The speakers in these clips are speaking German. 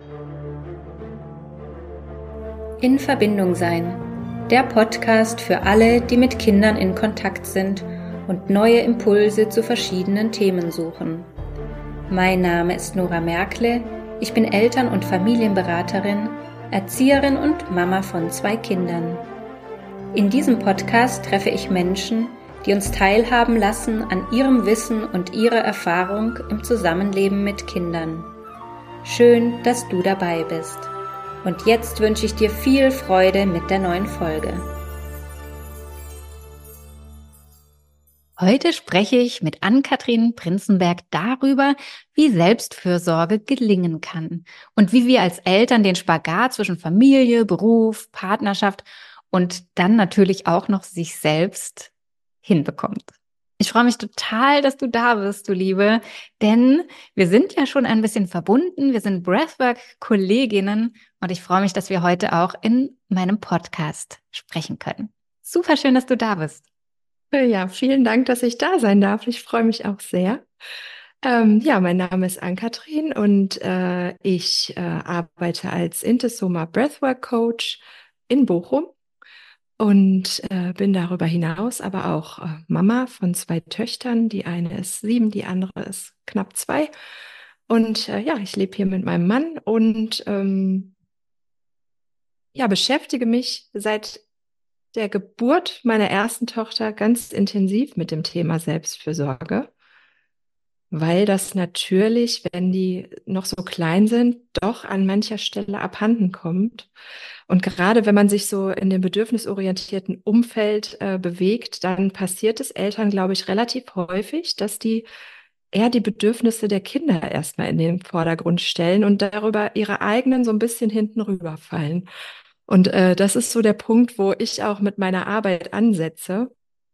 In Verbindung sein. Der Podcast für alle, die mit Kindern in Kontakt sind und neue Impulse zu verschiedenen Themen suchen. Mein Name ist Nora Merkle, ich bin Eltern- und Familienberaterin, Erzieherin und Mama von 2 Kindern. In diesem Podcast treffe ich Menschen, die uns teilhaben lassen an ihrem Wissen und ihrer Erfahrung im Zusammenleben mit Kindern. Schön, dass du dabei bist. Und jetzt wünsche ich dir viel Freude mit der neuen Folge. Heute spreche ich mit Ann-Kathrin Prinzenberg darüber, wie Selbstfürsorge gelingen kann und wie wir als Eltern den Spagat zwischen Familie, Beruf, Partnerschaft und dann natürlich auch noch sich selbst hinbekommt. Ich freue mich total, dass du da bist, du Liebe, denn wir sind ja schon ein bisschen verbunden. Wir sind Breathwork-Kolleginnen und ich freue mich, dass wir heute auch in meinem Podcast sprechen können. Super schön, dass du da bist. Ja, vielen Dank, dass ich da sein darf. Ich freue mich auch sehr. Mein Name ist Ann-Kathrin und ich arbeite als Intesoma Breathwork Coach in Bochum und bin darüber hinaus aber auch Mama von 2 Töchtern. Die eine ist 7, die andere ist knapp 2. Und ich lebe hier mit meinem Mann und beschäftige mich seit der Geburt meiner ersten Tochter ganz intensiv mit dem Thema Selbstfürsorge, weil das natürlich, wenn die noch so klein sind, doch an mancher Stelle abhanden kommt. Und gerade wenn man sich so in dem bedürfnisorientierten Umfeld bewegt, dann passiert es Eltern, glaube ich, relativ häufig, dass die eher die Bedürfnisse der Kinder erstmal in den Vordergrund stellen und darüber ihre eigenen so ein bisschen hinten rüberfallen. Und das ist so der Punkt, wo ich auch mit meiner Arbeit ansetze,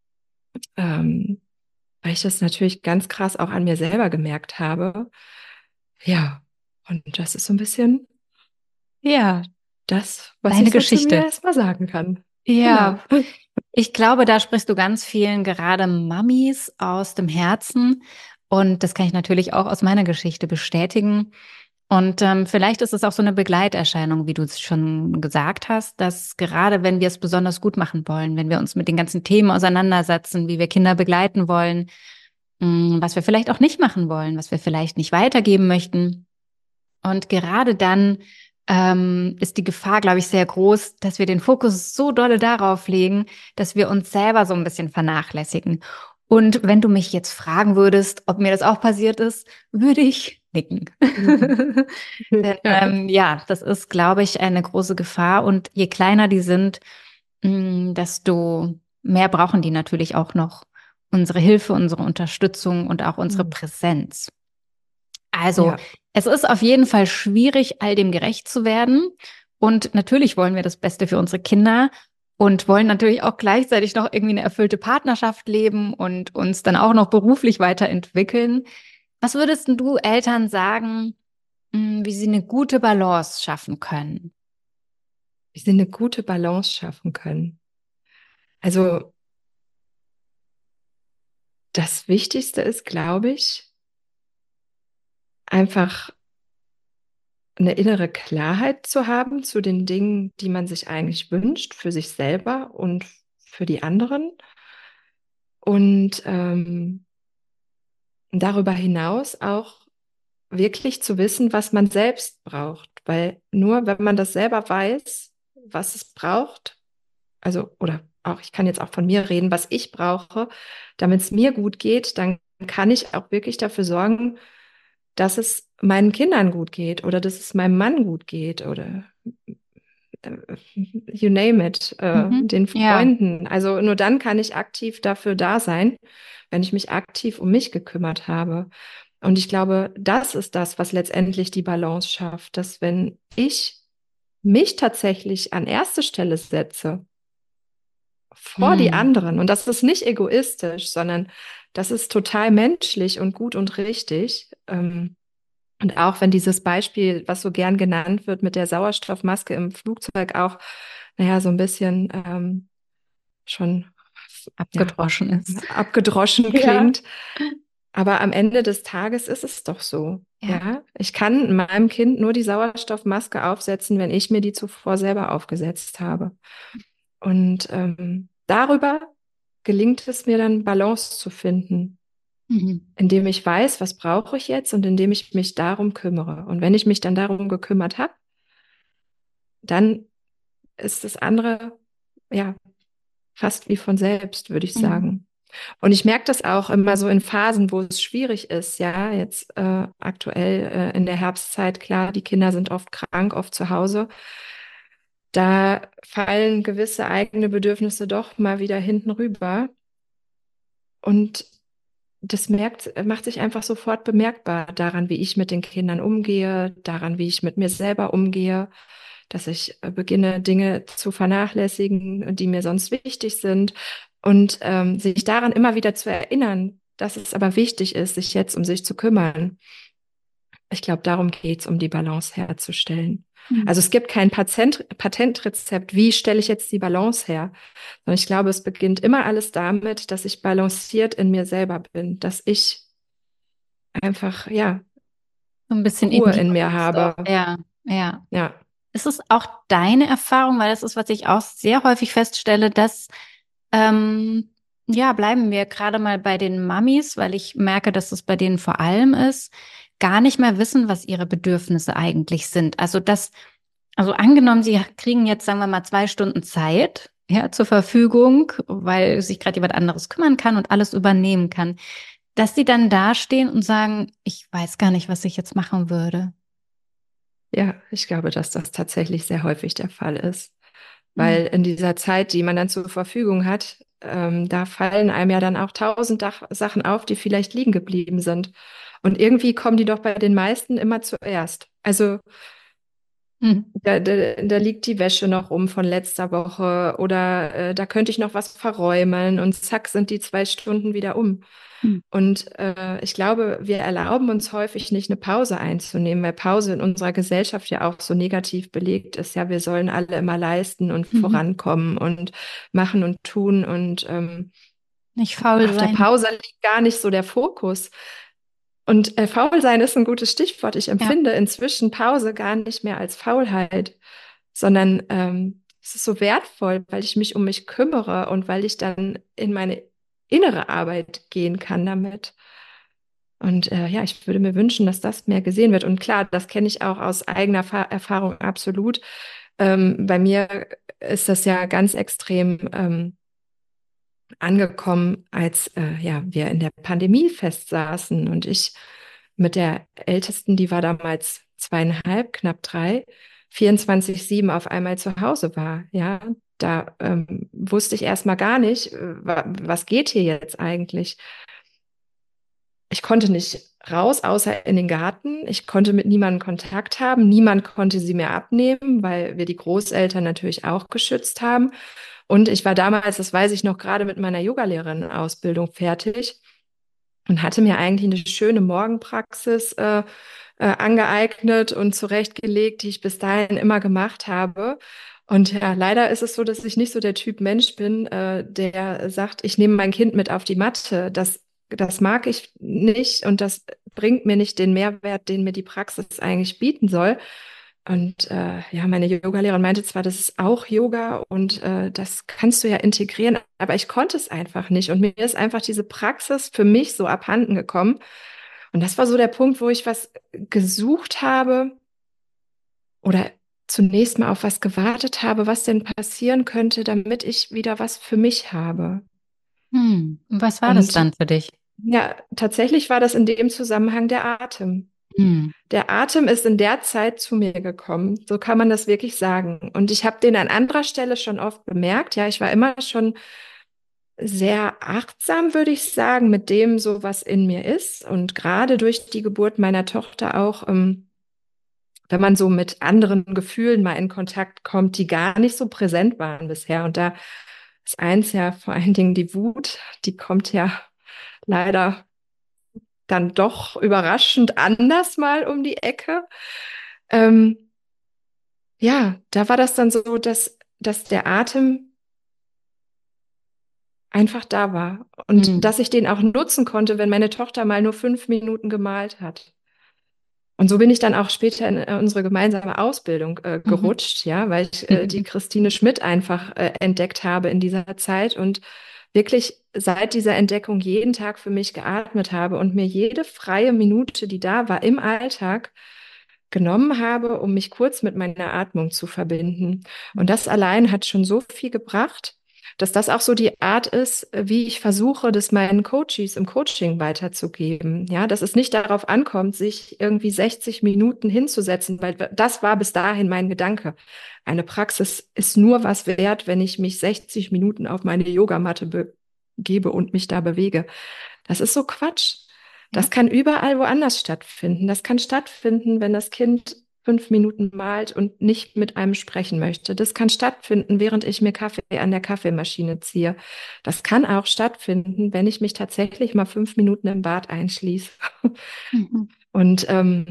weil ich das natürlich ganz krass auch an mir selber gemerkt habe. Ja, und das ist so ein bisschen Ja, das, was deine ich so zu mir Geschichte. erstmal sagen kann. Genau. Ja, ich glaube, da sprichst du ganz vielen gerade Mamis aus dem Herzen und das kann ich natürlich auch aus meiner Geschichte bestätigen. Und vielleicht ist es auch so eine Begleiterscheinung, wie du es schon gesagt hast, dass gerade wenn wir es besonders gut machen wollen, wenn wir uns mit den ganzen Themen auseinandersetzen, wie wir Kinder begleiten wollen, was wir vielleicht auch nicht machen wollen, was wir vielleicht nicht weitergeben möchten. Und gerade dann ist die Gefahr, glaube ich, sehr groß, dass wir den Fokus so dolle darauf legen, dass wir uns selber so ein bisschen vernachlässigen. Und wenn du mich jetzt fragen würdest, ob mir das auch passiert ist, würde ich nicken. Denn Ja. das ist, glaube ich, eine große Gefahr. Und je kleiner die sind, desto mehr brauchen die natürlich auch noch unsere Hilfe, unsere Unterstützung und auch unsere Präsenz. Also, Ja. es ist auf jeden Fall schwierig, all dem gerecht zu werden. Und natürlich wollen wir das Beste für unsere Kinder und wollen natürlich auch gleichzeitig noch irgendwie eine erfüllte Partnerschaft leben und uns dann auch noch beruflich weiterentwickeln. Was würdest denn du Eltern sagen, wie sie eine gute Balance schaffen können? Wie sie eine gute Balance schaffen können. Also das Wichtigste ist, glaube ich, einfach eine innere Klarheit zu haben zu den Dingen, die man sich eigentlich wünscht, für sich selber und für die anderen. Und darüber hinaus auch wirklich zu wissen, was man selbst braucht. Weil nur wenn man das selber weiß, was es braucht, also, oder auch, ich kann jetzt auch von mir reden, was ich brauche, damit es mir gut geht, dann kann ich auch wirklich dafür sorgen, dass es meinen Kindern gut geht oder dass es meinem Mann gut geht oder you name it, Mhm. den Ja. Freunden. Also nur dann kann ich aktiv dafür da sein, wenn ich mich aktiv um mich gekümmert habe. Und ich glaube, das ist das, was letztendlich die Balance schafft, dass wenn ich mich tatsächlich an erste Stelle setze, vor die Hm. anderen, und das ist nicht egoistisch, sondern das ist total menschlich und gut und richtig. Und auch wenn dieses Beispiel, was so gern genannt wird mit der Sauerstoffmaske im Flugzeug auch, naja, so ein bisschen schon ja, Abgedroschen ist. abgedroschen Ja. klingt, Aber am Ende des Tages ist es doch so. Ja. Ja, ich kann meinem Kind nur die Sauerstoffmaske aufsetzen, wenn ich mir die zuvor selber aufgesetzt habe. Und darüber gelingt es mir dann, Balance zu finden, Mhm. indem ich weiß, was brauche ich jetzt und indem ich mich darum kümmere. Und wenn ich mich dann darum gekümmert habe, dann ist das andere ja fast wie von selbst, würde ich Mhm. sagen. Und ich merke das auch immer so in Phasen, wo es schwierig ist. Ja, jetzt aktuell in der Herbstzeit, klar, die Kinder sind oft krank, oft zu Hause. Da fallen gewisse eigene Bedürfnisse doch mal wieder hinten rüber. Und das macht sich einfach sofort bemerkbar daran, wie ich mit den Kindern umgehe, daran, wie ich mit mir selber umgehe, dass ich beginne, Dinge zu vernachlässigen, die mir sonst wichtig sind und sich daran immer wieder zu erinnern, dass es aber wichtig ist, sich jetzt um sich zu kümmern. Ich glaube, darum geht es, um die Balance herzustellen. Mhm. Also es gibt kein Patentrezept, wie stelle ich jetzt die Balance her, sondern ich glaube, es beginnt immer alles damit, dass ich balanciert in mir selber bin, dass ich einfach, ja, So ein bisschen in Ruhe dir in mir bist auch. habe. Ja, ja. Ja, Ist es auch deine Erfahrung, weil das ist, was ich auch sehr häufig feststelle, dass, ähm, ja, bleiben wir gerade mal bei den Mamis, weil ich merke, dass es bei denen vor allem ist, gar nicht mehr wissen, was ihre Bedürfnisse eigentlich sind. Also angenommen, sie kriegen jetzt, sagen wir mal, 2 Stunden Zeit, ja, zur Verfügung, weil sich gerade jemand anderes kümmern kann und alles übernehmen kann, dass sie dann dastehen und sagen, ich weiß gar nicht, was ich jetzt machen würde. ja, ich glaube, dass das tatsächlich sehr häufig der Fall ist. Hm. Weil in dieser Zeit, die man dann zur Verfügung hat, da fallen einem ja dann auch tausend Sachen auf, die vielleicht liegen geblieben sind. Und irgendwie kommen die doch bei den meisten immer zuerst. Also Hm. da liegt die Wäsche noch rum von letzter Woche oder da könnte ich noch was verräumen und zack sind die 2 Stunden wieder um. Hm. Und ich glaube, wir erlauben uns häufig nicht eine Pause einzunehmen, weil Pause in unserer Gesellschaft ja auch so negativ belegt ist. Ja, wir sollen alle immer leisten und Mhm. vorankommen und machen und tun. Und Nicht faul auf der sein. Pause liegt gar nicht so der Fokus. Und faul sein ist ein gutes Stichwort. Ich Ja. empfinde inzwischen Pause gar nicht mehr als Faulheit, sondern es ist so wertvoll, weil ich mich um mich kümmere und weil ich dann in meine innere Arbeit gehen kann damit. Und ja, ich würde mir wünschen, dass das mehr gesehen wird. Und klar, das kenne ich auch aus eigener Erfahrung absolut. Bei mir ist das ja ganz extrem angekommen, als ja, wir in der Pandemie festsaßen und ich mit der Ältesten, die war damals 2,5, knapp 3, 24/7 auf einmal zu Hause war. Ja, da wusste ich erstmal gar nicht, was geht hier jetzt eigentlich. Ich konnte nicht raus, außer in den Garten. Ich konnte mit niemandem Kontakt haben. Niemand konnte sie mir abnehmen, weil wir die Großeltern natürlich auch geschützt haben. Und ich war damals, das weiß ich noch, gerade mit meiner Yogalehrerin-Ausbildung fertig und hatte mir eigentlich eine schöne Morgenpraxis angeeignet und zurechtgelegt, die ich bis dahin immer gemacht habe. Und ja, leider ist es so, dass ich nicht so der Typ Mensch bin, der sagt, ich nehme mein Kind mit auf die Matte. Das mag ich nicht und das bringt mir nicht den Mehrwert, den mir die Praxis eigentlich bieten soll. Und ja, meine Yogalehrerin meinte zwar, das ist auch Yoga und das kannst du ja integrieren, aber ich konnte es einfach nicht. Und mir ist einfach diese Praxis für mich so abhanden gekommen. Und das war so der Punkt, wo ich was gesucht habe oder zunächst mal auf was gewartet habe, was denn passieren könnte, damit ich wieder was für mich habe. Hm. Und was war das Und dann für dich? ja, tatsächlich war das in dem Zusammenhang der Atem. Hm. Der Atem ist in der Zeit zu mir gekommen. So kann man das wirklich sagen. Und ich habe den an anderer Stelle schon oft bemerkt. Ja, ich war immer schon sehr achtsam, würde ich sagen, mit dem so, was in mir ist. Und gerade durch die Geburt meiner Tochter auch, wenn man so mit anderen Gefühlen mal in Kontakt kommt, die gar nicht so präsent waren bisher. Und da ist eins ja vor allen Dingen die Wut, die kommt ja leider dann doch überraschend anders mal um die Ecke. Ähm, ja, da war das dann so, dass der Atem einfach da war. Und Mhm. dass ich den auch nutzen konnte, wenn meine Tochter mal nur 5 Minuten gemalt hat. Und so bin ich dann auch später in unsere gemeinsame Ausbildung Mhm. gerutscht, ja, weil ich die Christine Schmidt einfach entdeckt habe in dieser Zeit und wirklich seit dieser Entdeckung jeden Tag für mich geatmet habe und mir jede freie Minute, die da war im Alltag, genommen habe, um mich kurz mit meiner Atmung zu verbinden. Und das allein hat schon so viel gebracht, dass das auch so die Art ist, wie ich versuche, das meinen Coaches im Coaching weiterzugeben. Ja, dass es nicht darauf ankommt, sich irgendwie 60 Minuten hinzusetzen, weil das war bis dahin mein Gedanke. Eine Praxis ist nur was wert, wenn ich mich 60 Minuten auf meine Yogamatte begebe und mich da bewege. Das ist so Quatsch. Ja. Das kann überall woanders stattfinden. Das kann stattfinden, wenn das Kind 5 Minuten malt und nicht mit einem sprechen möchte. Das kann stattfinden, während ich mir Kaffee an der Kaffeemaschine ziehe. Das kann auch stattfinden, wenn ich mich tatsächlich mal 5 Minuten im Bad einschließe. Mhm. Und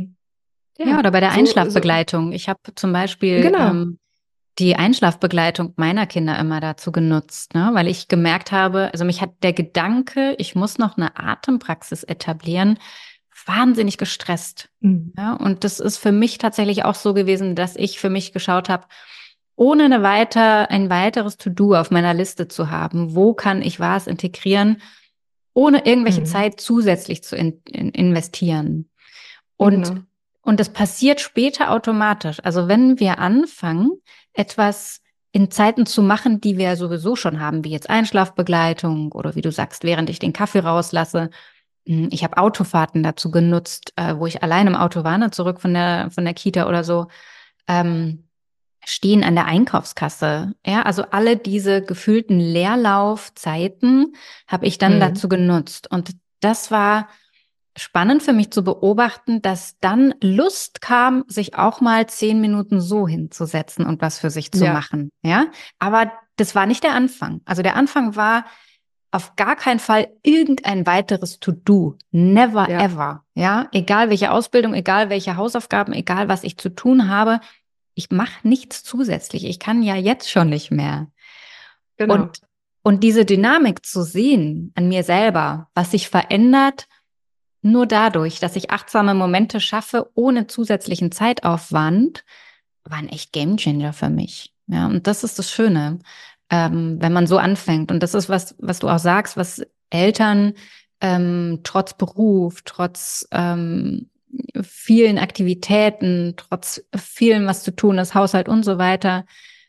Ja, ja, oder bei der so, Einschlafbegleitung. Ich habe zum Beispiel genau. die Einschlafbegleitung meiner Kinder immer dazu genutzt, ne? Weil ich gemerkt habe, also mich hat der Gedanke, ich muss noch eine Atempraxis etablieren, wahnsinnig gestresst. Mhm. Ja, und das ist für mich tatsächlich auch so gewesen, dass ich für mich geschaut habe, ohne ein weiteres To-Do auf meiner Liste zu haben, wo kann ich was integrieren, ohne irgendwelche Mhm. Zeit zusätzlich zu investieren. Und, Genau. und das passiert später automatisch. Also wenn wir anfangen, etwas in Zeiten zu machen, die wir sowieso schon haben, wie jetzt Einschlafbegleitung oder wie du sagst, während ich den Kaffee rauslasse. Ich habe Autofahrten dazu genutzt, wo ich allein im Auto war, ne, zurück von der Kita oder so, ähm, stehen an der Einkaufskasse. Ja, also alle diese gefühlten Leerlaufzeiten habe ich dann Mhm. dazu genutzt. Und das war spannend für mich zu beobachten, dass dann Lust kam, sich auch mal 10 Minuten so hinzusetzen und was für sich zu Ja, machen. Ja, aber das war nicht der Anfang. Also der Anfang war auf gar keinen Fall irgendein weiteres To-Do. Never ja, ever. Ja, egal welche Ausbildung, egal welche Hausaufgaben, egal was ich zu tun habe. Ich mache nichts zusätzlich. Ich kann ja jetzt schon nicht mehr. Und, genau. und diese Dynamik zu sehen an mir selber, was sich verändert, nur dadurch, dass ich achtsame Momente schaffe, ohne zusätzlichen Zeitaufwand, war ein echt Gamechanger für mich. Ja, und das ist das Schöne, wenn man so anfängt. Und das ist was du auch sagst, was Eltern trotz Beruf, trotz vielen Aktivitäten, trotz vielen, was zu tun ist, Haushalt und so weiter,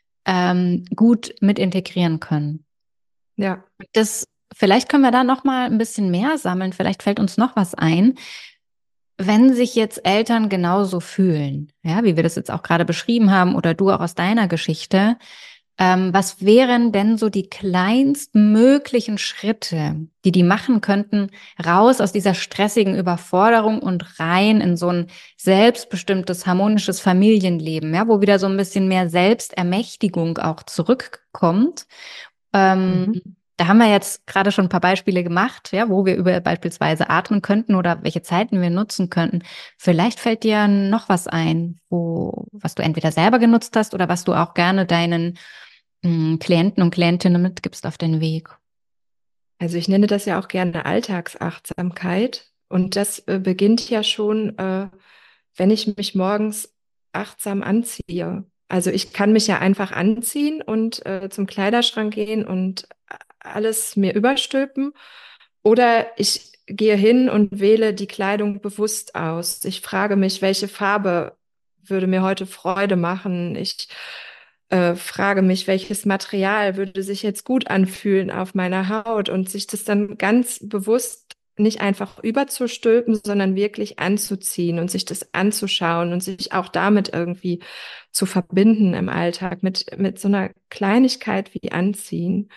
gut mit integrieren können. Ja. Das, vielleicht können wir da noch mal ein bisschen mehr sammeln. Vielleicht fällt uns noch was ein. Wenn sich jetzt Eltern genauso fühlen, ja, wie wir das jetzt auch gerade beschrieben haben oder du auch aus deiner Geschichte, was wären denn so die kleinstmöglichen Schritte, die machen könnten, raus aus dieser stressigen Überforderung und rein in so ein selbstbestimmtes, harmonisches Familienleben, ja, wo wieder so ein bisschen mehr Selbstermächtigung auch zurückkommt? Ähm, Mhm. Da haben wir jetzt gerade schon ein paar Beispiele gemacht, ja, wo wir über beispielsweise atmen könnten oder welche Zeiten wir nutzen könnten. Vielleicht fällt dir noch was ein, was du entweder selber genutzt hast oder was du auch gerne deinen Klienten und Klientinnen mitgibst auf den Weg. Also ich nenne das ja auch gerne Alltagsachtsamkeit. Und das beginnt ja schon, wenn ich mich morgens achtsam anziehe. Also ich kann mich ja einfach anziehen und zum Kleiderschrank gehen und alles mir überstülpen. Oder ich gehe hin und wähle die Kleidung bewusst aus. Ich frage mich, welche Farbe würde mir heute Freude machen. Ich frage mich, welches Material würde sich jetzt gut anfühlen auf meiner Haut und sich das dann ganz bewusst nicht einfach überzustülpen, sondern wirklich anzuziehen und sich das anzuschauen und sich auch damit irgendwie zu verbinden im Alltag mit so einer Kleinigkeit wie Anziehen.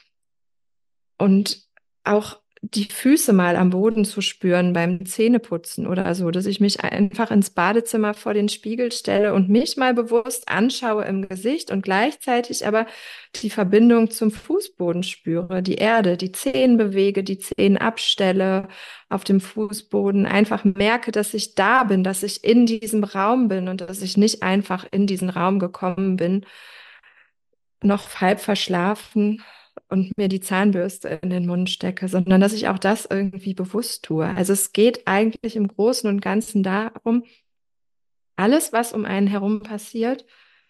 Und auch die Füße mal am Boden zu spüren beim Zähneputzen oder so, dass ich mich einfach ins Badezimmer vor den Spiegel stelle und mich mal bewusst anschaue im Gesicht und gleichzeitig aber die Verbindung zum Fußboden spüre, die Erde, die Zehen bewege, die Zehen abstelle auf dem Fußboden, einfach merke, dass ich da bin, dass ich in diesem Raum bin und dass ich nicht einfach in diesen Raum gekommen bin, noch halb verschlafen. und mir die Zahnbürste in den Mund stecke, sondern dass ich auch das irgendwie bewusst tue. Also es geht eigentlich im Großen und Ganzen darum, alles, was um einen herum passiert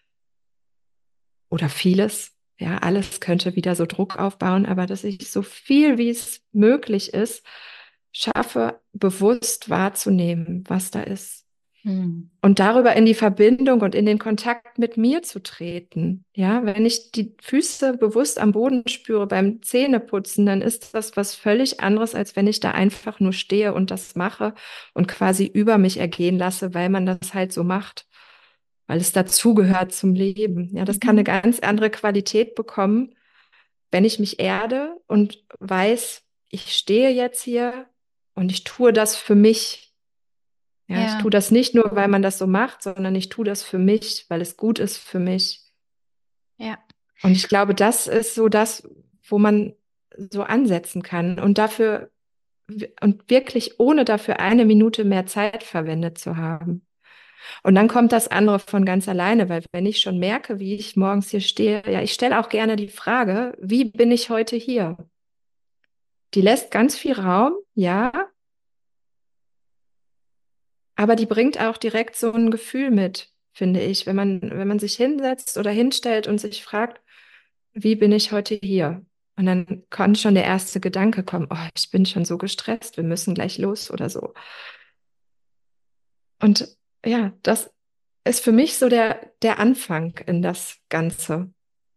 oder vieles, ja, alles könnte wieder so Druck aufbauen, aber dass ich so viel, wie es möglich ist, schaffe, bewusst wahrzunehmen, was da ist. Hm. Und darüber in die Verbindung und in den Kontakt mit mir zu treten. Ja, wenn ich die Füße bewusst am Boden spüre beim Zähneputzen, dann ist das was völlig anderes, als wenn ich da einfach nur stehe und das mache und quasi über mich ergehen lasse, weil man das halt so macht, weil es dazugehört zum Leben. Ja, das kann eine Mhm. ganz andere Qualität bekommen, wenn ich mich erde und weiß, ich stehe jetzt hier und ich tue das für mich. Ja, ich Ja, tue das nicht nur, weil man das so macht, sondern ich tue das für mich, weil es gut ist für mich. ja, Und ich glaube, das ist so das, wo man so ansetzen kann und dafür und wirklich ohne dafür eine Minute mehr Zeit verwendet zu haben. Und dann kommt das andere von ganz alleine, weil wenn ich schon merke, wie ich morgens hier stehe, ja, ich stelle auch gerne die Frage, wie bin ich heute hier? Die lässt ganz viel Raum, ja, aber die bringt auch direkt so ein Gefühl mit, finde ich, wenn man sich hinsetzt oder hinstellt und sich fragt, wie bin ich heute hier? Und dann kann schon der erste Gedanke kommen, oh, ich bin schon so gestresst, wir müssen gleich los oder so. Und ja, das ist für mich so der Anfang in das Ganze.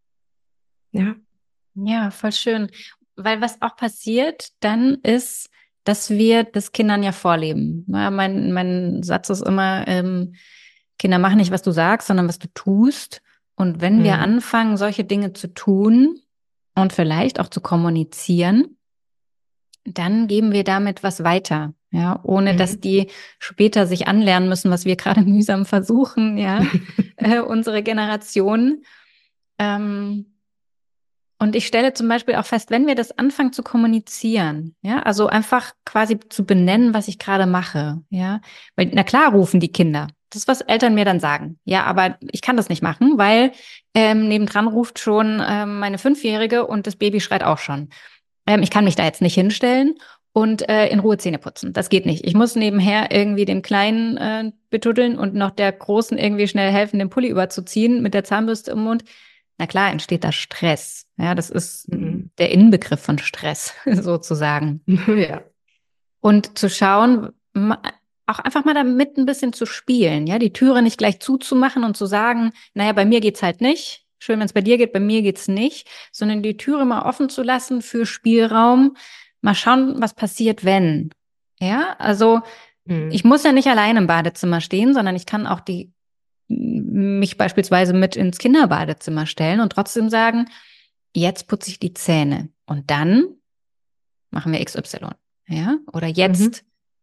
Ja. ja, voll schön. Weil was auch passiert dann ist, dass wir das Kindern ja vorleben. Ja, mein Satz ist immer, Kinder machen nicht, was du sagst, sondern was du tust. Und wenn wir Mhm. anfangen, solche Dinge zu tun und vielleicht auch zu kommunizieren, dann geben wir damit was weiter, ja, ohne dass Mhm. die später sich anlernen müssen, was wir gerade mühsam versuchen, ja, unsere Generation. Ähm, und ich stelle zum Beispiel auch fest, wenn wir das anfangen zu kommunizieren, ja, also einfach quasi zu benennen, was ich gerade mache, ja, weil na klar rufen die Kinder. Das ist, was Eltern mir dann sagen. Ja, aber ich kann das nicht machen, weil nebendran ruft schon meine Fünfjährige und das Baby schreit auch schon. Ich kann mich da jetzt nicht hinstellen und in Ruhe Zähne putzen. Das geht nicht. Ich muss nebenher irgendwie dem Kleinen betuddeln und noch der Großen irgendwie schnell helfen, den Pulli überzuziehen mit der Zahnbürste im Mund. Na klar, entsteht da Stress. Ja, das ist Mhm. der Inbegriff von Stress sozusagen. Ja. Und zu schauen, auch einfach mal damit ein bisschen zu spielen, ja, die Türe nicht gleich zuzumachen und zu sagen, naja, bei mir geht's halt nicht. Schön, wenn es bei dir geht, bei mir geht's nicht, sondern die Türe mal offen zu lassen für Spielraum. Mal schauen, was passiert, wenn. Ja, also ich Mhm. muss ja nicht allein im Badezimmer stehen, sondern ich kann auch mich beispielsweise mit ins Kinderbadezimmer stellen und trotzdem sagen, jetzt putze ich die Zähne und dann machen wir XY. Ja, oder Mhm. jetzt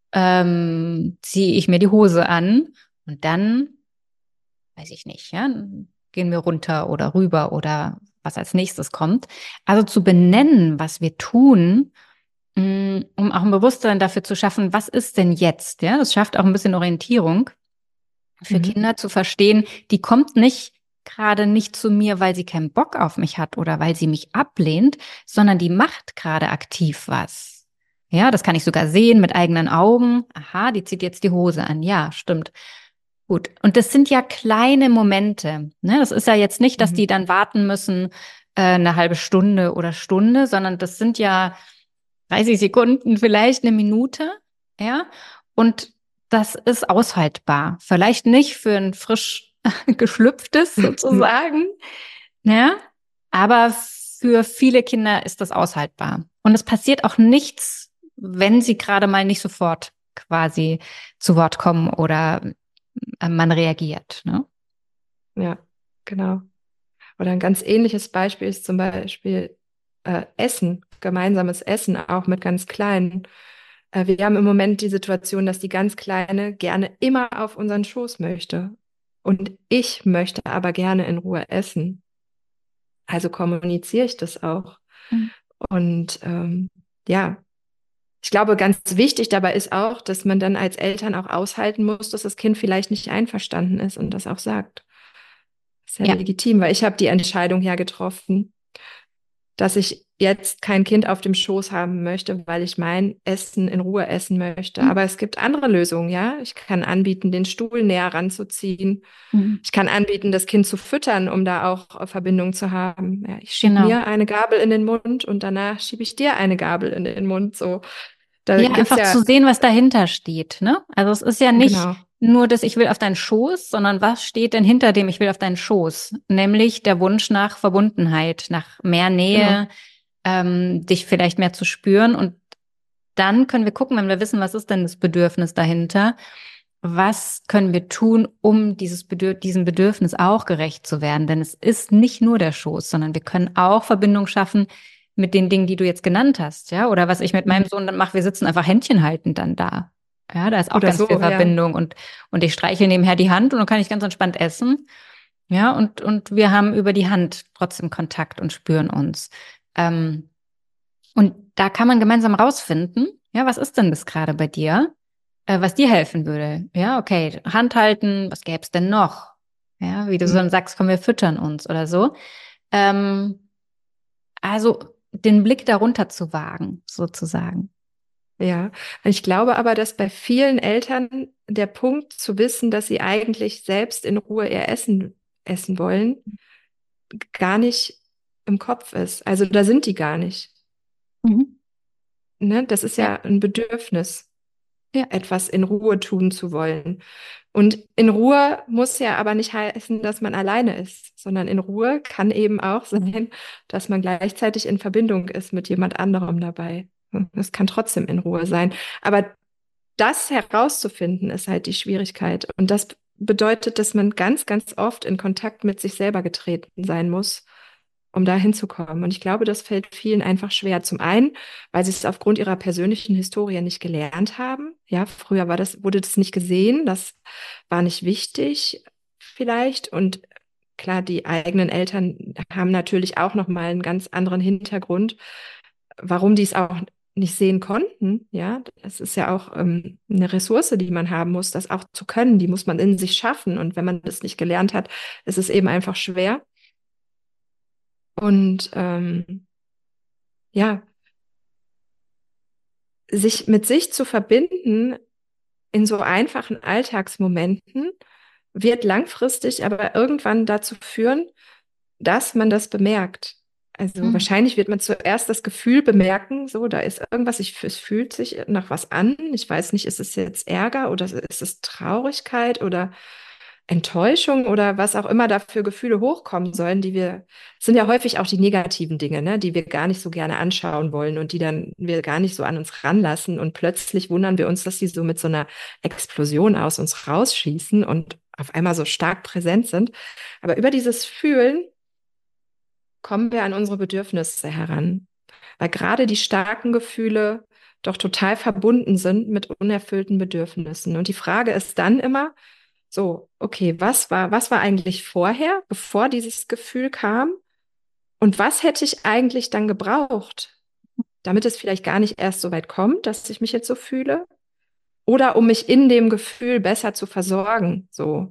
ziehe ich mir die Hose an und dann, weiß ich nicht, ja, gehen wir runter oder rüber oder was als nächstes kommt. Also zu benennen, was wir tun, um auch ein Bewusstsein dafür zu schaffen, was ist denn jetzt? Ja, das schafft auch ein bisschen Orientierung für Mhm. Kinder zu verstehen, die kommt nicht gerade nicht zu mir, weil sie keinen Bock auf mich hat oder weil sie mich ablehnt, sondern die macht gerade aktiv was. Ja, das kann ich sogar sehen mit eigenen Augen. Aha, die zieht jetzt die Hose an. Ja, stimmt. Gut. Und das sind ja kleine Momente. Ne? Das ist ja jetzt nicht, dass die Mhm. dann warten müssen, eine halbe Stunde oder Stunde, sondern das sind ja 30 Sekunden, vielleicht eine Minute. Ja. Und das ist aushaltbar. Vielleicht nicht für ein frisch geschlüpftes sozusagen. Ja. Aber für viele Kinder ist das aushaltbar. Und es passiert auch nichts, wenn sie gerade mal nicht sofort quasi zu Wort kommen oder man reagiert. Ne? Ja, genau. Oder ein ganz ähnliches Beispiel ist zum Beispiel Essen, gemeinsames Essen, auch mit ganz Kleinen. Wir haben im Moment die Situation, dass die ganz Kleine gerne immer auf unseren Schoß möchte. Und ich möchte aber gerne in Ruhe essen. Also kommuniziere ich das auch. Mhm. Und ja, ich glaube, ganz wichtig dabei ist auch, dass man dann als Eltern auch aushalten muss, dass das Kind vielleicht nicht einverstanden ist und das auch sagt. Ist ja Ja, legitim, weil ich habe die Entscheidung ja getroffen. dass ich jetzt kein Kind auf dem Schoß haben möchte, weil ich mein Essen in Ruhe essen möchte. Mhm. Aber es gibt andere Lösungen, ja. Ich kann anbieten, den Stuhl näher ranzuziehen. Mhm. Ich kann anbieten, das Kind zu füttern, um da auch Verbindung zu haben. Ja, ich schiebe Genau. mir eine Gabel in den Mund und danach schiebe ich dir eine Gabel in den Mund. So, da Ja, gibt's einfach ja, zu sehen, was dahinter steht, ne? Also es ist ja nicht genau, nur, dass ich will auf deinen Schoß, sondern was steht denn hinter dem ich will auf deinen Schoß? Nämlich der Wunsch nach Verbundenheit, nach mehr genau. Nähe, dich vielleicht mehr zu spüren. Und dann können wir gucken, wenn wir wissen, was ist denn das Bedürfnis dahinter, was können wir tun, um diesem Bedürfnis auch gerecht zu werden? Denn es ist nicht nur der Schoß, sondern wir können auch Verbindung schaffen mit den Dingen, die du jetzt genannt hast, ja? Oder was ich mit meinem Mhm. Sohn dann mache, wir sitzen einfach Händchen haltend dann da. Ja, da ist auch Oder ganz viel so, ja. Verbindung und ich streiche nebenher die Hand und dann kann ich ganz entspannt essen. Ja, und wir haben über die Hand trotzdem Kontakt und spüren uns. Ähm, und da kann man gemeinsam rausfinden, ja, was ist denn das gerade bei dir? Was dir helfen würde. Ja, okay, Hand halten, was gäbe es denn noch? Ja, wie du so Mhm. dann sagst, komm, wir füttern uns oder so. Ähm, also den Blick darunter zu wagen, sozusagen. Ja, ich glaube aber, dass bei vielen Eltern der Punkt zu wissen, dass sie eigentlich selbst in Ruhe ihr Essen essen wollen, gar nicht im Kopf ist. Also da sind die gar nicht. Mhm. Ne? Das ist Ja, ja ein Bedürfnis, ja. etwas in Ruhe tun zu wollen. Und in Ruhe muss ja aber nicht heißen, dass man alleine ist, sondern in Ruhe kann eben auch sein, dass man gleichzeitig in Verbindung ist mit jemand anderem dabei. Es kann trotzdem in Ruhe sein. Aber das herauszufinden, ist halt die Schwierigkeit. Und das bedeutet, dass man ganz, ganz oft in Kontakt mit sich selber getreten sein muss, um da hinzukommen. Und ich glaube, das fällt vielen einfach schwer. Zum einen, weil sie es aufgrund ihrer persönlichen Historie nicht gelernt haben. Ja, früher wurde das nicht gesehen, das war nicht wichtig vielleicht. Und klar, die eigenen Eltern haben natürlich auch noch mal einen ganz anderen Hintergrund, warum die es auch nicht sehen konnten. Ja, das ist ja auch eine Ressource, die man haben muss, das auch zu können. Die muss man in sich schaffen. Und wenn man das nicht gelernt hat, ist es eben einfach schwer. Und ja, sich mit sich zu verbinden in so einfachen Alltagsmomenten wird langfristig aber irgendwann dazu führen, dass man das bemerkt. Also Mhm. wahrscheinlich wird man zuerst das Gefühl bemerken, so, da ist irgendwas, es fühlt sich nach was an. Ich weiß nicht, ist es jetzt Ärger oder ist es Traurigkeit oder Enttäuschung oder was auch immer da für Gefühle hochkommen sollen, sind ja häufig auch die negativen Dinge, ne, die wir gar nicht so gerne anschauen wollen und die dann wir gar nicht so an uns ranlassen und plötzlich wundern wir uns, dass die so mit so einer Explosion aus uns rausschießen und auf einmal so stark präsent sind. Aber über dieses Fühlen kommen wir an unsere Bedürfnisse heran, weil gerade die starken Gefühle doch total verbunden sind mit unerfüllten Bedürfnissen. Und die Frage ist dann immer, so, okay, was war eigentlich vorher, bevor dieses Gefühl kam? Und was hätte ich eigentlich dann gebraucht, damit es vielleicht gar nicht erst so weit kommt, dass ich mich jetzt so fühle? Oder um mich in dem Gefühl besser zu versorgen, so.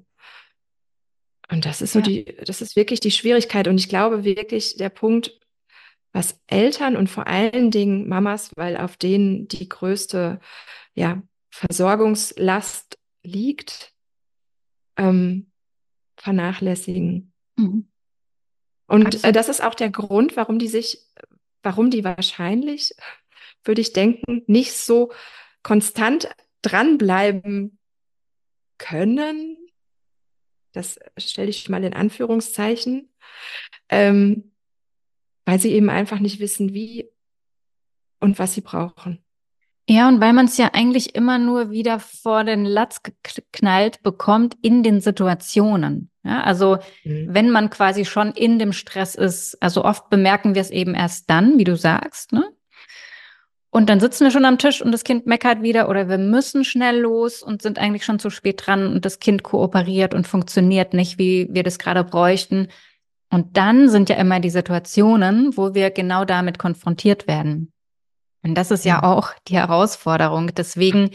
Und Ja. das ist wirklich die Schwierigkeit. Und ich glaube wirklich, der Punkt, was Eltern und vor allen Dingen Mamas, weil auf denen die größte, ja, Versorgungslast liegt, ähm, vernachlässigen. Mhm. Und Absolut. das ist auch der Grund, warum die wahrscheinlich, würde ich denken, nicht so konstant dranbleiben können. Das stelle ich mal in Anführungszeichen, ähm, weil sie eben einfach nicht wissen, wie und was sie brauchen. Ja, und weil man es ja eigentlich immer nur wieder vor den Latz geknallt bekommt in den Situationen. Ja, also Mhm. wenn man quasi schon in dem Stress ist, also oft bemerken wir es eben erst dann, wie du sagst, ne? Und dann sitzen wir schon am Tisch und das Kind meckert wieder oder wir müssen schnell los und sind eigentlich schon zu spät dran und das Kind kooperiert und funktioniert nicht, wie wir das gerade bräuchten. Und dann sind ja immer die Situationen, wo wir genau damit konfrontiert werden. Und das ist ja Mhm. auch die Herausforderung. Deswegen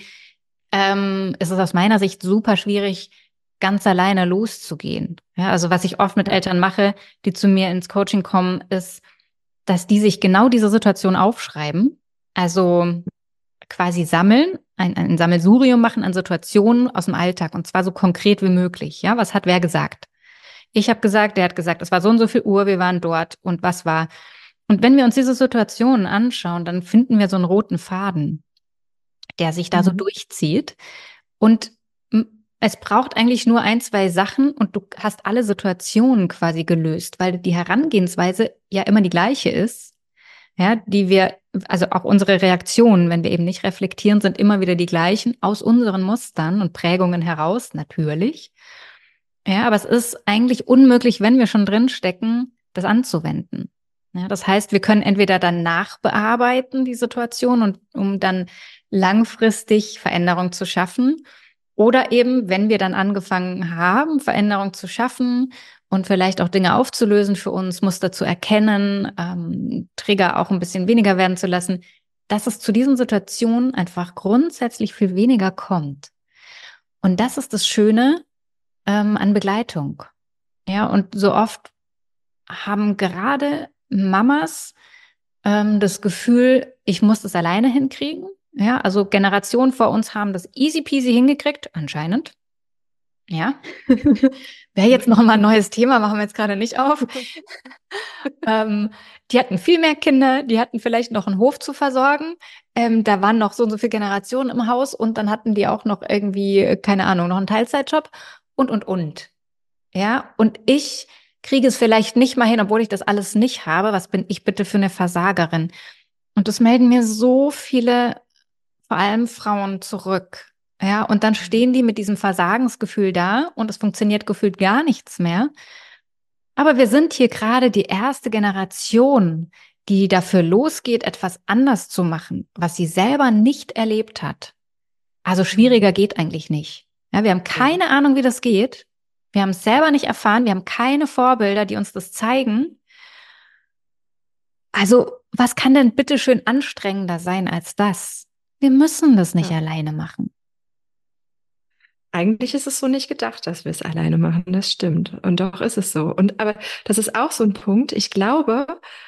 ist es aus meiner Sicht super schwierig, ganz alleine loszugehen. Ja, also was ich oft mit Ja. Eltern mache, die zu mir ins Coaching kommen, ist, dass die sich genau diese Situation aufschreiben, also quasi sammeln, ein Sammelsurium machen an Situationen aus dem Alltag und zwar so konkret wie möglich. Ja, was hat wer gesagt? Ich habe gesagt, der hat gesagt, es war so und so viel Uhr, wir waren dort und was war. Und wenn wir uns diese Situationen anschauen, dann finden wir so einen roten Faden, der sich da so Mhm. durchzieht. Und es braucht eigentlich nur ein, zwei Sachen und du hast alle Situationen quasi gelöst, weil die Herangehensweise ja immer die gleiche ist. Ja, die wir, also auch unsere Reaktionen, wenn wir eben nicht reflektieren, sind immer wieder die gleichen aus unseren Mustern und Prägungen heraus, natürlich. Ja, aber es ist eigentlich unmöglich, wenn wir schon drin stecken, das anzuwenden. Ja, das heißt, wir können entweder dann nachbearbeiten, die Situation, und um dann langfristig Veränderung zu schaffen, oder eben, wenn wir dann angefangen haben, Veränderung zu schaffen und vielleicht auch Dinge aufzulösen für uns, Muster zu erkennen, Trigger auch ein bisschen weniger werden zu lassen, dass es zu diesen Situationen einfach grundsätzlich viel weniger kommt. Und das ist das Schöne an Begleitung. Ja, und so oft haben gerade Mamas das Gefühl, ich muss das alleine hinkriegen. Ja, also Generationen vor uns haben das easy peasy hingekriegt, anscheinend. Ja, wäre jetzt noch mal ein neues Thema, machen wir jetzt gerade nicht auf. Die hatten viel mehr Kinder, die hatten vielleicht noch einen Hof zu versorgen. Da waren noch so und so viele Generationen im Haus und dann hatten die auch noch irgendwie, keine Ahnung, noch einen Teilzeitjob und. Ja, und ich kriege es vielleicht nicht mal hin, obwohl ich das alles nicht habe. Was bin ich bitte für eine Versagerin? Und das melden mir so viele, vor allem Frauen, zurück. Ja, und dann stehen die mit diesem Versagensgefühl da und es funktioniert gefühlt gar nichts mehr. Aber wir sind hier gerade die erste Generation, die dafür losgeht, etwas anders zu machen, was sie selber nicht erlebt hat. Also schwieriger geht eigentlich nicht. Ja, wir haben Ja. keine Ahnung, wie das geht. Wir haben es selber nicht erfahren. Wir haben keine Vorbilder, die uns das zeigen. Also, was kann denn bitte schön anstrengender sein als das? Wir müssen das nicht Ja. alleine machen. Eigentlich ist es so nicht gedacht, dass wir es alleine machen. Das stimmt. Und doch ist es so. Und aber das ist auch so ein Punkt. Ich glaube,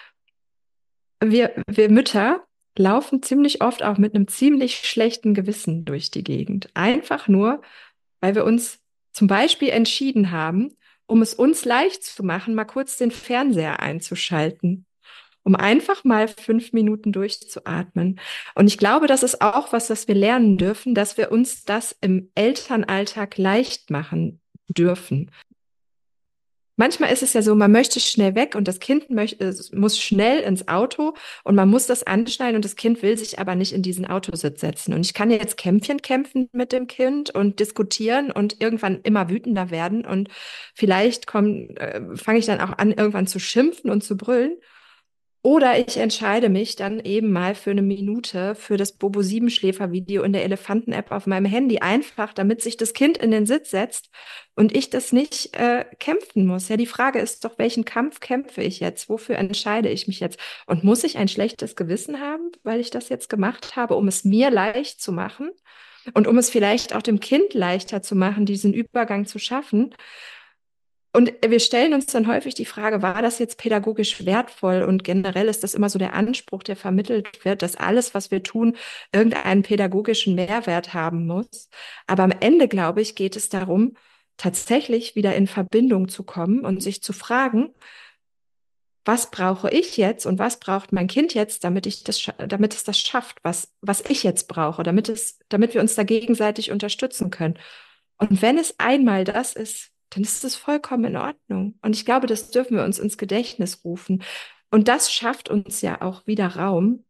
wir Mütter laufen ziemlich oft auch mit einem ziemlich schlechten Gewissen durch die Gegend. Einfach nur, weil wir uns zum Beispiel entschieden haben, um es uns leicht zu machen, mal kurz den Fernseher einzuschalten, um einfach mal 5 Minuten durchzuatmen. Und ich glaube, das ist auch was, was wir lernen dürfen, dass wir uns das im Elternalltag leicht machen dürfen. Manchmal ist es ja so, man möchte schnell weg und das Kind muss schnell ins Auto und man muss das anschneiden und das Kind will sich aber nicht in diesen Autositz setzen. Und ich kann jetzt Kämpfchen kämpfen mit dem Kind und diskutieren und irgendwann immer wütender werden und vielleicht fange ich dann auch an, irgendwann zu schimpfen und zu brüllen. Oder ich entscheide mich dann eben mal für eine Minute für das Bobo Siebenschläfer-Video in der Elefanten-App auf meinem Handy, einfach, damit sich das Kind in den Sitz setzt und ich das nicht kämpfen muss. Ja, die Frage ist doch, welchen Kampf kämpfe ich jetzt? Wofür entscheide ich mich jetzt? Und muss ich ein schlechtes Gewissen haben, weil ich das jetzt gemacht habe, um es mir leicht zu machen und um es vielleicht auch dem Kind leichter zu machen, diesen Übergang zu schaffen? Und wir stellen uns dann häufig die Frage, war das jetzt pädagogisch wertvoll? Und generell ist das immer so der Anspruch, der vermittelt wird, dass alles, was wir tun, irgendeinen pädagogischen Mehrwert haben muss. Aber am Ende, glaube ich, geht es darum, tatsächlich wieder in Verbindung zu kommen und sich zu fragen, was brauche ich jetzt und was braucht mein Kind jetzt, damit es das schafft, was ich jetzt brauche, damit wir uns da gegenseitig unterstützen können. Und wenn es einmal das ist, dann ist es vollkommen in Ordnung. Und ich glaube, das dürfen wir uns ins Gedächtnis rufen. Und das schafft uns ja auch wieder Raum,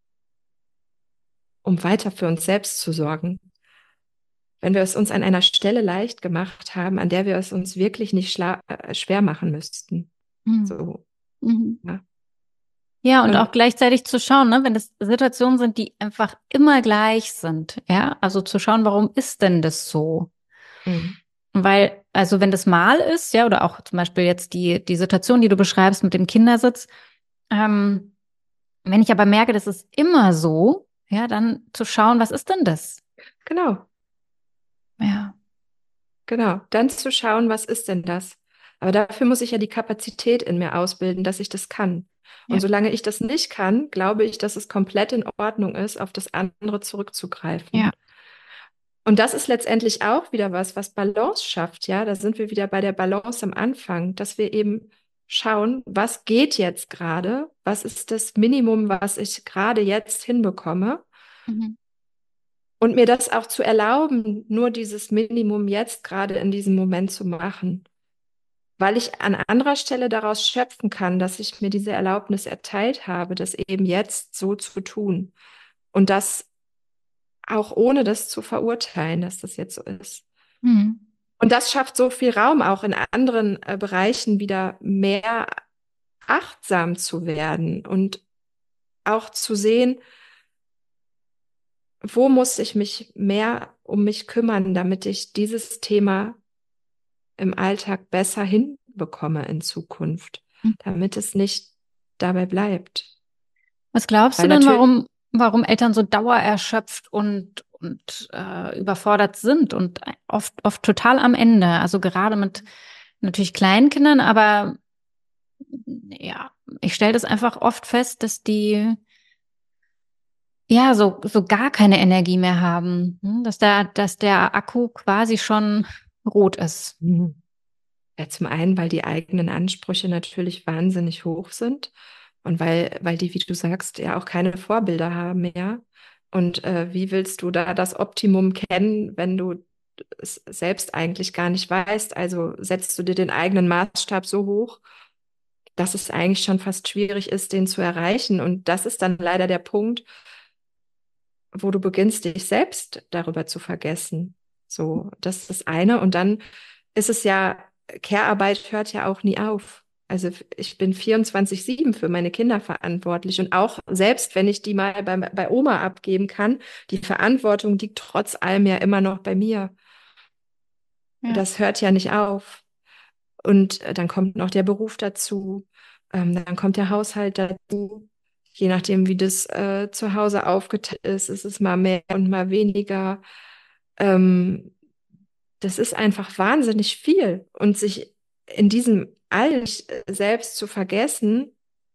um weiter für uns selbst zu sorgen. Wenn wir es uns an einer Stelle leicht gemacht haben, an der wir es uns wirklich nicht schwer machen müssten. Mhm. So, Mhm. ja. Ja, und auch Und gleichzeitig zu schauen, ne, wenn das Situationen sind, die einfach immer gleich sind, ja, also zu schauen, warum ist denn das so? mm, Weil, also wenn das mal ist, ja, oder auch zum Beispiel jetzt die Situation, die du beschreibst mit dem Kindersitz, ähm, wenn ich aber merke, das ist immer so, ja, dann zu schauen, was ist denn das? genau. Ja. Genau, dann zu schauen, was ist denn das? Aber dafür muss ich ja die Kapazität in mir ausbilden, dass ich das kann. Und Ja. solange ich das nicht kann, glaube ich, dass es komplett in Ordnung ist, auf das andere zurückzugreifen. Ja. Und das ist letztendlich auch wieder was Balance schafft, ja. Da sind wir wieder bei der Balance am Anfang, dass wir eben schauen, was geht jetzt gerade? Was ist das Minimum, was ich gerade jetzt hinbekomme? Mhm. Und mir das auch zu erlauben, nur dieses Minimum jetzt gerade in diesem Moment zu machen, weil ich an anderer Stelle daraus schöpfen kann, dass ich mir diese Erlaubnis erteilt habe, das eben jetzt so zu tun. Und das auch ohne das zu verurteilen, dass das jetzt so ist. Mhm. Und das schafft so viel Raum, auch in anderen Bereichen wieder mehr achtsam zu werden und auch zu sehen, wo muss ich mich mehr um mich kümmern, damit ich dieses Thema im Alltag besser hinbekomme in Zukunft, damit es nicht dabei bleibt. Was glaubst du Weil denn, natürlich, warum Eltern so dauererschöpft und überfordert sind und oft total am Ende? Also gerade mit natürlich kleinen Kindern, aber ja, ich stelle das einfach oft fest, dass die ja so gar keine Energie mehr haben, dass der Akku quasi schon rot ist. mhm. Ja, zum einen, weil die eigenen Ansprüche natürlich wahnsinnig hoch sind und weil die, wie du sagst, ja auch keine Vorbilder haben mehr. Und wie willst du da das Optimum kennen, wenn du es selbst eigentlich gar nicht weißt? Also setzt du dir den eigenen Maßstab so hoch, dass es eigentlich schon fast schwierig ist, den zu erreichen. Und das ist dann leider der Punkt, wo du beginnst, dich selbst darüber zu vergessen. So, das ist das eine. Und dann ist es ja, Care-Arbeit hört ja auch nie auf. Also ich bin 24/7 für meine Kinder verantwortlich. Und auch selbst, wenn ich die mal bei Oma abgeben kann, die Verantwortung liegt trotz allem ja immer noch bei mir. Ja, Das hört ja nicht auf. Und dann kommt noch der Beruf dazu, dann kommt der Haushalt dazu. Je nachdem, wie das zu Hause aufgeteilt ist es mal mehr und mal weniger. Ähm, Das ist einfach wahnsinnig viel. Und sich in diesem all selbst zu vergessen,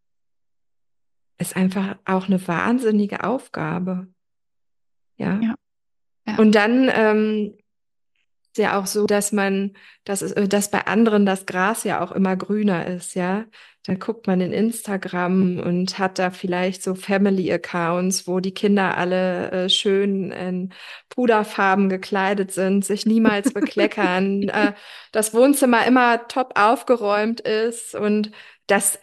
ist einfach auch eine wahnsinnige Aufgabe. Ja. ja, ja, Und dann ist ja auch so, dass bei anderen das Gras ja auch immer grüner ist, ja. Da guckt man in Instagram und hat da vielleicht so Family-Accounts, wo die Kinder alle schön in Puderfarben gekleidet sind, sich niemals bekleckern, das Wohnzimmer immer top aufgeräumt ist und das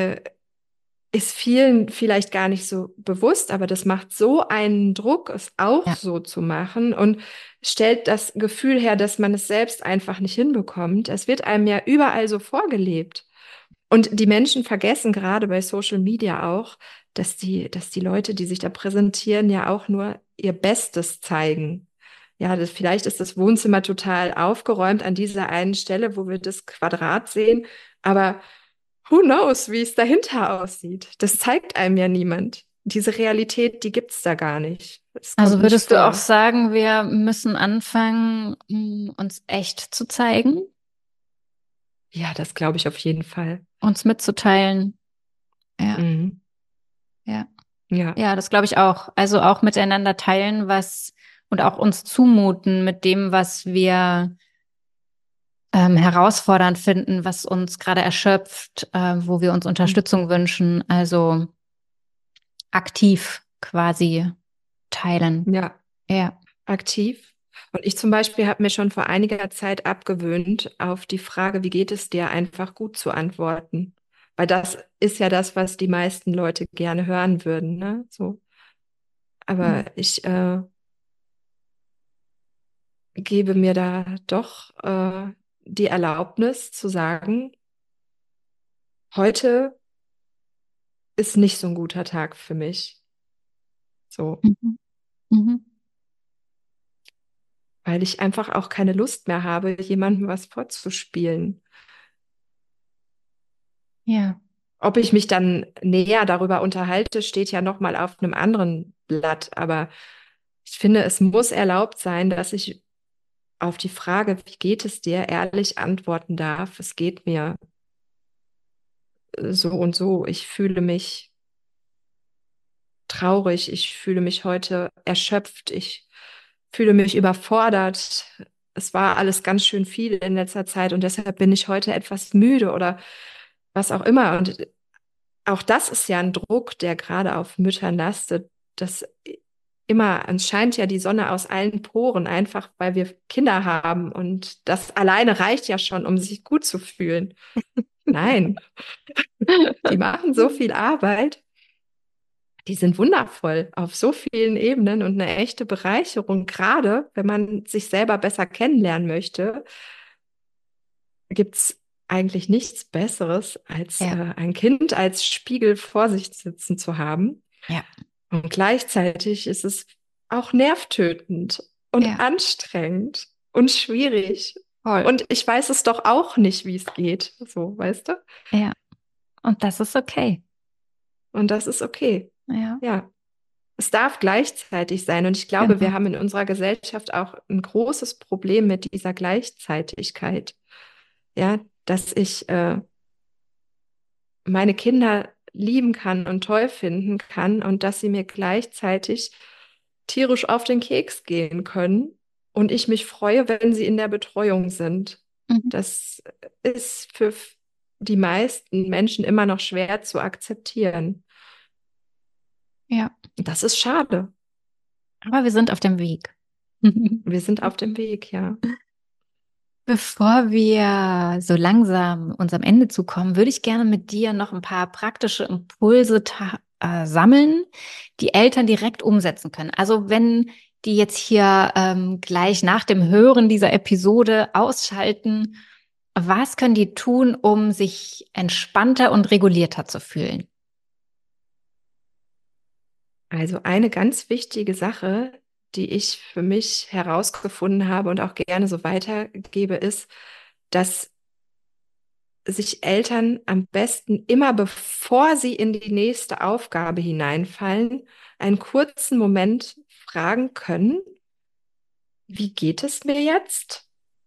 ist vielen vielleicht gar nicht so bewusst, aber das macht so einen Druck, es auch ja, so zu machen und stellt das Gefühl her, dass man es selbst einfach nicht hinbekommt. Es wird einem ja überall so vorgelebt. Und die Menschen vergessen gerade bei Social Media auch, dass die Leute, die sich da präsentieren, ja auch nur ihr Bestes zeigen. Ja, vielleicht ist das Wohnzimmer total aufgeräumt an dieser einen Stelle, wo wir das Quadrat sehen, aber who knows, wie es dahinter aussieht? Das zeigt einem ja niemand. Diese Realität, die gibt's da gar nicht. Es kommt also nicht würdest du auch vor. sagen, wir müssen anfangen, uns echt zu zeigen, Ja, das glaube ich auf jeden Fall. uns mitzuteilen? Ja, Mhm. ja, Ja, ja, das glaube ich auch. Also auch miteinander teilen, was und auch uns zumuten mit dem, was wir herausfordernd finden, was uns gerade erschöpft, wo wir uns mhm. Unterstützung wünschen. Also aktiv quasi teilen. Ja, Ja. aktiv. Und ich zum Beispiel habe mir schon vor einiger Zeit abgewöhnt, auf die Frage, wie geht es dir, einfach gut zu antworten. Weil das ist ja das, was die meisten Leute gerne hören würden, ne? So. Aber ich gebe mir da doch die Erlaubnis zu sagen, heute ist nicht so ein guter Tag für mich. So, Mhm. Mhm. weil ich einfach auch keine Lust mehr habe, jemandem was vorzuspielen. Ja. Ob ich mich dann näher darüber unterhalte, steht ja noch mal auf einem anderen Blatt. Aber ich finde, es muss erlaubt sein, dass ich auf die Frage, wie geht es dir, ehrlich antworten darf. Es geht mir so und so, ich fühle mich traurig, ich fühle mich heute erschöpft, ich fühle mich überfordert. Es war alles ganz schön viel in letzter Zeit und deshalb bin ich heute etwas müde oder was auch immer. Und auch das ist ja ein Druck, der gerade auf Müttern lastet, dass immer, es scheint ja die Sonne aus allen Poren, einfach weil wir Kinder haben und das alleine reicht ja schon, um sich gut zu fühlen. Nein, die machen so viel Arbeit, die sind wundervoll auf so vielen Ebenen und eine echte Bereicherung, gerade wenn man sich selber besser kennenlernen möchte, gibt es eigentlich nichts Besseres, als Ja, ein Kind als Spiegel vor sich sitzen zu haben. ja, Und gleichzeitig ist es auch nervtötend und ja, anstrengend und schwierig. voll. Und ich weiß es doch auch nicht, wie es geht. So, weißt du? Ja, und das ist okay. Und das ist okay. Ja, Ja, es darf gleichzeitig sein. Und ich glaube, wir genau. haben in unserer Gesellschaft auch ein großes Problem mit dieser Gleichzeitigkeit. Ja, dass ich meine Kinder lieben kann und toll finden kann und dass sie mir gleichzeitig tierisch auf den Keks gehen können und ich mich freue, wenn sie in der Betreuung sind. Mhm. Das ist für die meisten Menschen immer noch schwer zu akzeptieren. Ja, Das ist schade. aber wir sind auf dem Weg. Wir sind auf dem Weg, ja. Bevor wir so langsam unserem Ende zukommen, würde ich gerne mit dir noch ein paar praktische Impulse sammeln, die Eltern direkt umsetzen können. Also wenn die jetzt hier gleich nach dem Hören dieser Episode ausschalten, was können die tun, um sich entspannter und regulierter zu fühlen? Also eine ganz wichtige Sache, die ich für mich herausgefunden habe und auch gerne so weitergebe, ist, dass sich Eltern am besten immer bevor sie in die nächste Aufgabe hineinfallen, einen kurzen Moment fragen können, wie geht es mir jetzt?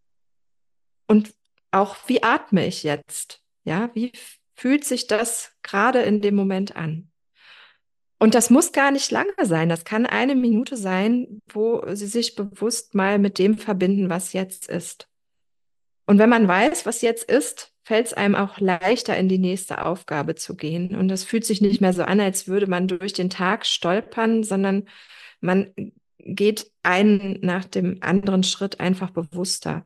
Und auch, wie atme ich jetzt? Ja, wie fühlt sich das gerade in dem Moment an? Und das muss gar nicht lange sein. Das kann eine Minute sein, wo sie sich bewusst mal mit dem verbinden, was jetzt ist. Und wenn man weiß, was jetzt ist, fällt es einem auch leichter, in die nächste Aufgabe zu gehen. Und das fühlt sich nicht mehr so an, als würde man durch den Tag stolpern, sondern man geht einen nach dem anderen Schritt einfach bewusster.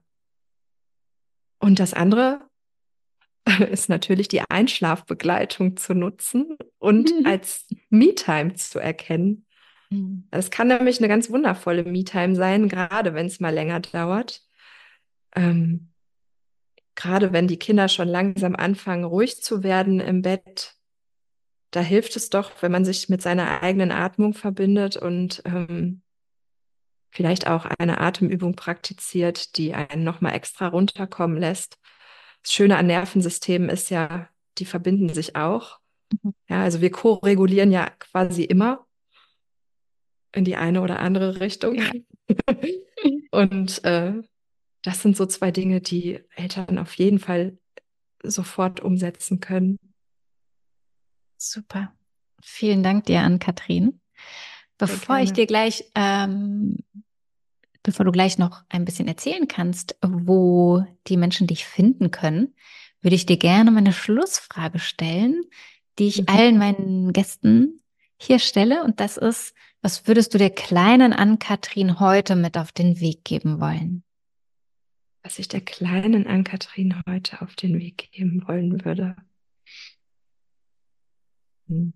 Und das andere ist natürlich die Einschlafbegleitung zu nutzen und als Me-Time zu erkennen. Es kann nämlich eine ganz wundervolle Me-Time sein, gerade wenn es mal länger dauert. Ähm, Gerade wenn die Kinder schon langsam anfangen, ruhig zu werden im Bett, da hilft es doch, wenn man sich mit seiner eigenen Atmung verbindet und vielleicht auch eine Atemübung praktiziert, die einen nochmal extra runterkommen lässt. Das Schöne an Nervensystemen ist ja, die verbinden sich auch. Ja, also wir ko-regulieren ja quasi immer in die eine oder andere Richtung. Ja. Und das sind so zwei Dinge, die Eltern auf jeden Fall sofort umsetzen können. Super. Vielen Dank dir, Ann-Kathrin. Sehr Bevor ich gerne. dir gleich, bevor du gleich noch ein bisschen erzählen kannst, wo die Menschen dich finden können, würde ich dir gerne meine Schlussfrage stellen, die ich Mhm. allen meinen Gästen hier stelle. Und das ist, was würdest du der kleinen Ann-Kathrin heute mit auf den Weg geben wollen? Was ich der kleinen Ann-Kathrin heute auf den Weg geben wollen würde. Hm.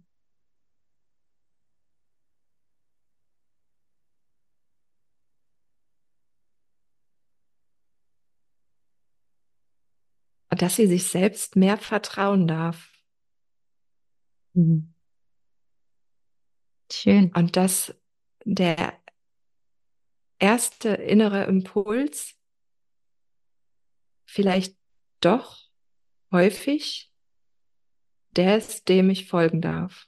Dass sie sich selbst mehr vertrauen darf. Mhm. Schön. Und dass der erste innere Impuls vielleicht doch häufig der ist, dem ich folgen darf.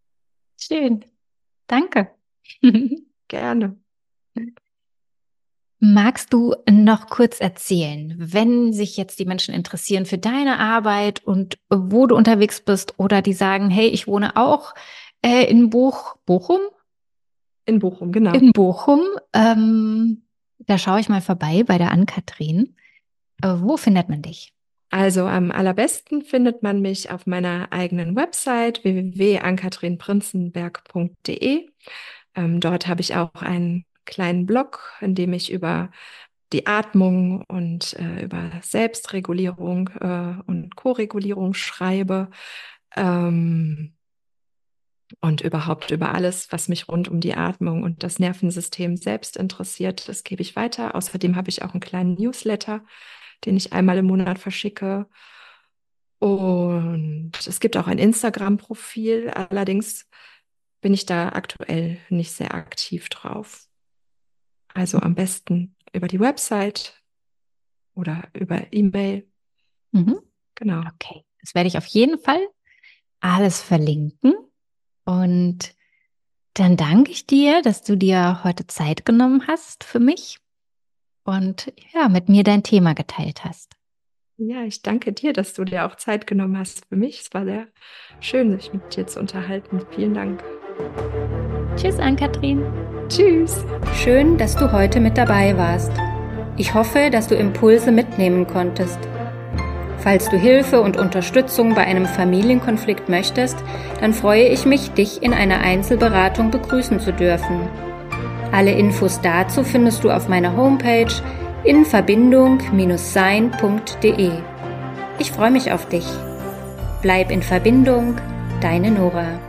Schön. Danke. Gerne. Magst du noch kurz erzählen, wenn sich jetzt die Menschen interessieren für deine Arbeit und wo du unterwegs bist oder die sagen, hey, ich wohne auch in Bochum? In Bochum, genau. In Bochum. Da schaue ich mal vorbei bei der Ann-Kathrin. Wo findet man dich? Also am allerbesten findet man mich auf meiner eigenen Website www.ann-kathrinprinzenberg.de. Dort habe ich auch einen kleinen Blog, in dem ich über die Atmung und über Selbstregulierung und Koregulierung schreibe. Und überhaupt über alles, was mich rund um die Atmung und das Nervensystem selbst interessiert, das gebe ich weiter. Außerdem habe ich auch einen kleinen Newsletter, den ich einmal im Monat verschicke. Und es gibt auch ein Instagram-Profil, allerdings bin ich da aktuell nicht sehr aktiv drauf. Also am besten über die Website oder über E-Mail. Mhm. Genau. Okay, das werde ich auf jeden Fall alles verlinken. Und dann danke ich dir, dass du dir heute Zeit genommen hast für mich und ja, mit mir dein Thema geteilt hast. Ja, ich danke dir, dass du dir auch Zeit genommen hast für mich. Es war sehr schön, sich mit dir zu unterhalten. Vielen Dank. Tschüss, Ann-Kathrin. Tschüss. Schön, dass du heute mit dabei warst. Ich hoffe, dass du Impulse mitnehmen konntest. Falls du Hilfe und Unterstützung bei einem Familienkonflikt möchtest, dann freue ich mich, dich in einer Einzelberatung begrüßen zu dürfen. Alle Infos dazu findest du auf meiner Homepage inverbindung-sein.de. Ich freue mich auf dich. Bleib in Verbindung, deine Nora.